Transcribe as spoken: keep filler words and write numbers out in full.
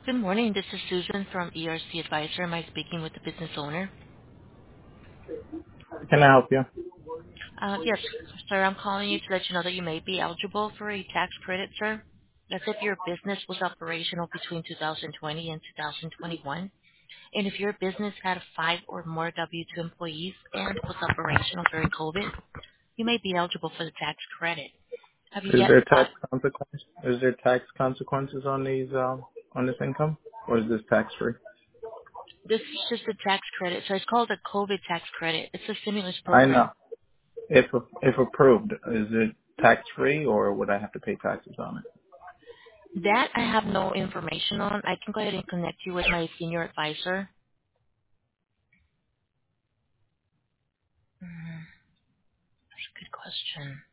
Good morning. This is Susan from E R C Advisor. Am I speaking with the business owner? Can I help you? Uh, yes, sir. I'm calling you to let you know that you may be eligible for a tax credit, sir. That's if your business was operational between two thousand twenty and two thousand twenty-one. And if your business had five or more W two employees and was operational during COVID, you may be eligible for the tax credit. Have you Is yet there filed? tax consequences? Is there tax consequences on these um on this income, or is this tax free? This is just a tax credit, so it's called a COVID tax credit. It's a stimulus I program. know. If if approved, is it tax free, or would I have to pay taxes on it? That I have no information on. I can go ahead and connect you with my senior advisor. Mm, that's a good question.